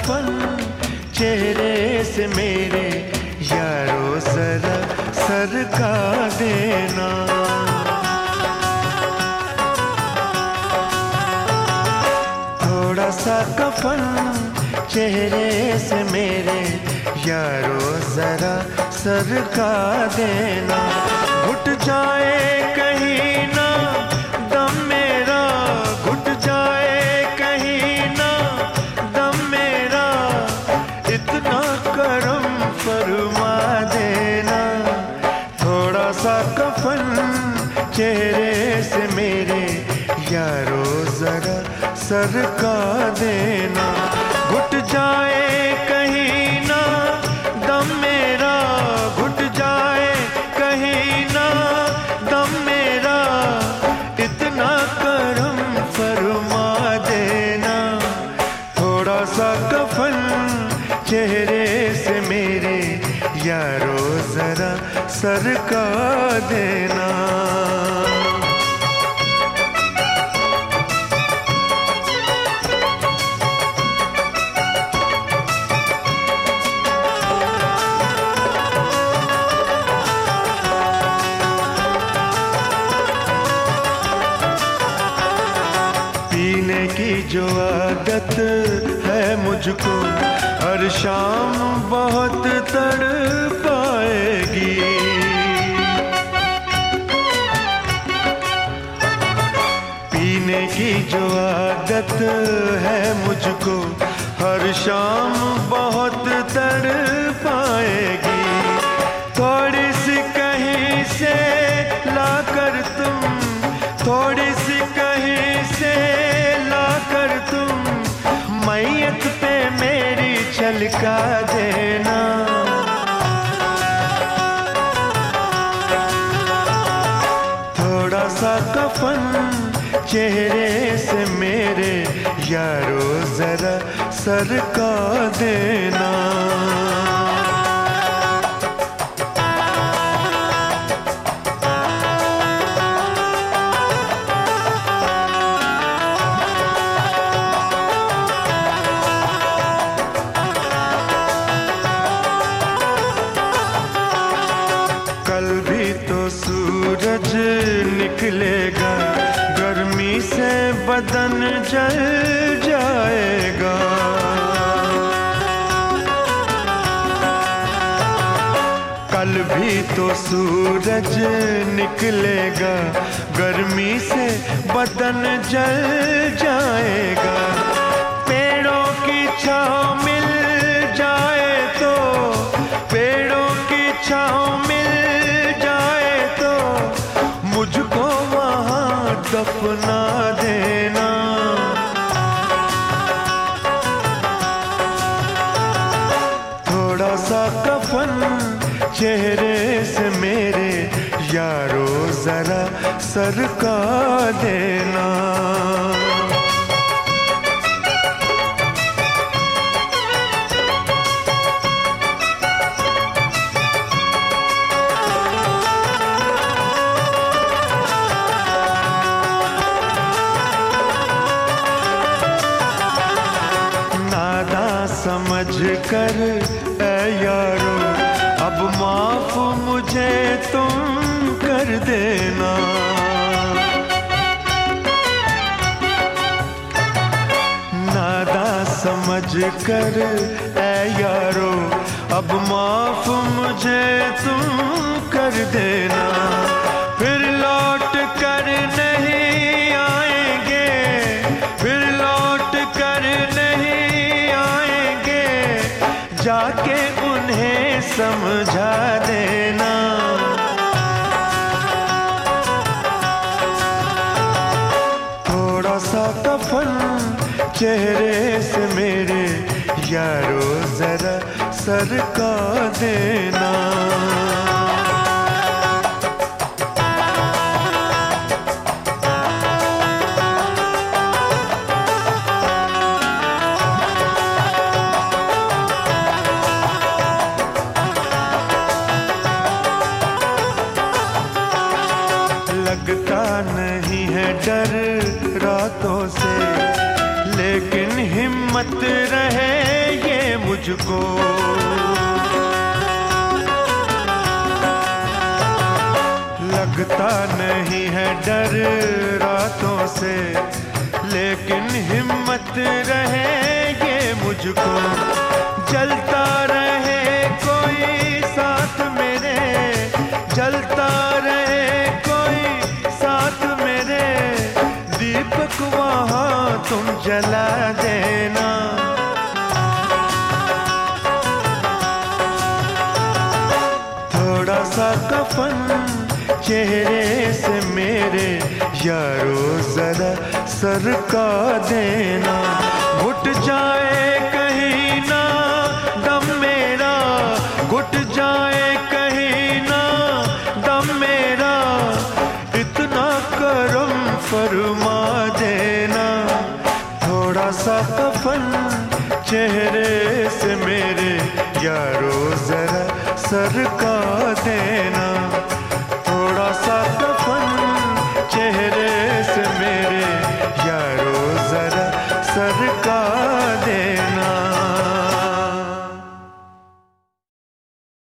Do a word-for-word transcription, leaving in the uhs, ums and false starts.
कफन चेहरे से मेरे यारो जरा सरका देना। थोड़ा सा कफन चेहरे से मेरे यारो जरा सरका देना। घुट जाए कहीं ना दम मेरा, घुट जाए कहीं ना दम मेरा, इतना करम फरमा देना। थोड़ा सा कफन चेहरे से मेरे यारो जरा सरका देना। घुट जाए कहीं ना दम मेरा, घुट जाए कहीं ना दम मेरा, इतना करम फरमा देना। थोड़ा सा कफन चेहरे से मेरे यारो जरा सरका देना। पीने की जो आदत है मुझको हर शाम बहुत तड़पाएगी। पीने की जो आदत है मुझको हर शाम बहुत तड़पाएगी। थोड़ी सी कहीं से लाकर तुम, थोड़ी सी कहीं से लाकर तुम मैयत पे मेरी छलका देना। थोड़ा सा कफन चेहरे से मेरे यारो जरा सरका देना। कल भी तो सूरज निकलेगा, गर्मी से बदन जल जाएगा। कल भी तो सूरज निकलेगा, गर्मी से बदन जल जाएगा। पेड़ों की छाँव मिल जाए तो, पेड़ों की छाँव मिल जाए तो मुझको वहाँ दफना देना। थोड़ा सा कफन चेहरे से मेरे यारो जरा सरका देना। समझ कर ऐ यारो अब माफ मुझे तुम कर देना। नादा समझ कर ऐ यारो अब माफ मुझे तुम कर देना। फिर लौट कर नहीं आएंगे, फिर लौट कर नहीं जाके उन्हें समझा देना। थोड़ा सा कफन चेहरे से मेरे यारो जरा सरका देना। लगता नहीं है डर रातों से, लेकिन हिम्मत रहे मुझको। लगता नहीं है डर रातों से, लेकिन हिम्मत रहे ये मुझको। जलता रहे कोई साथ मेरे, जलता रहे कोई साथ मेरे, दीपक वहाँ तुम जला देना। थोड़ा सा कफन चेहरे से मेरे यारो जरा सरका देना। घुट जाए कहीं ना दम मेरा, घुट जाए कहीं ना दम मेरा, इतना करम फरमा देना। थोड़ा सा कफन चेहरे से मेरे यारो जरा सरका देना।